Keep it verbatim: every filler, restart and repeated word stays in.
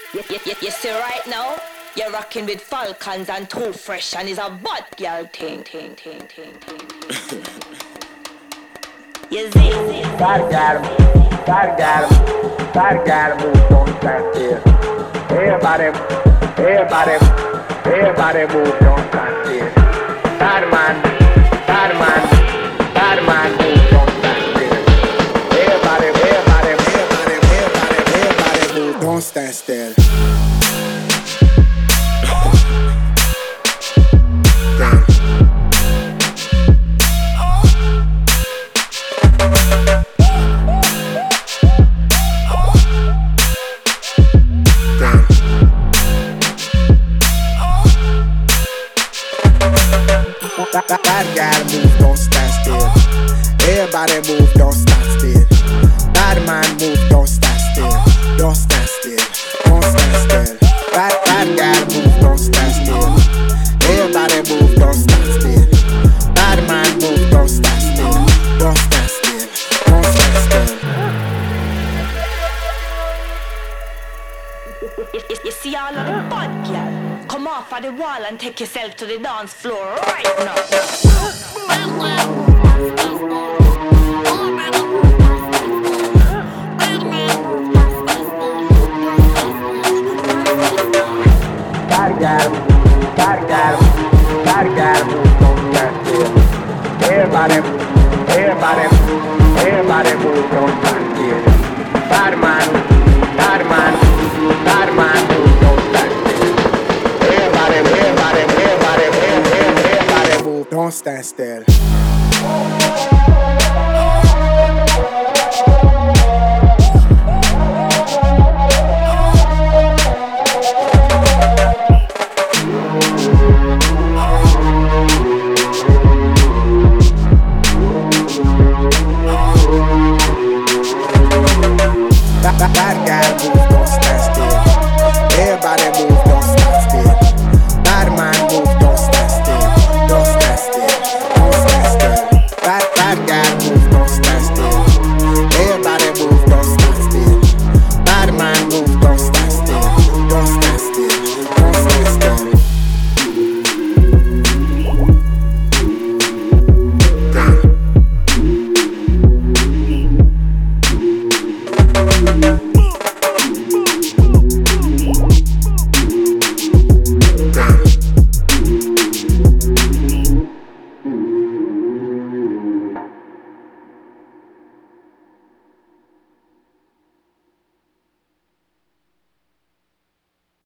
You, you, you, you see right now, you're rocking with Falcons and Too Fresh, and it's a bad girl ting ting ting ting ting ting. You see? Gotta got him, gotta got him, gotta got him, move, don't stand still. Everybody, everybody, everybody move, don't stand still. Gotta man, gotta man, gotta man, move, don't stand still. Everybody, everybody, everybody, everybody, everybody move, don't stand still. Bad gotta move, don't stand still. Everybody move, don't stand still. Bad man move, don't stand still. Don't stand still, don't stand still. Bad, bad gotta move, don't stand still. Everybody move, don't stand still. Bad man move, don't stand still. Don't stand still, don't stand still. You, you, you see all of the bad girl? Come off of the wall and take yourself to the dance floor right now. Gotta got him, gotta got him, gotta got him, don't stand still. Everybody, everybody, everybody move, don't stand still. Bad man, bad man, bad man move, don't stand still. Everybody, everybody, everybody, everybody, everybody move, don't stand still.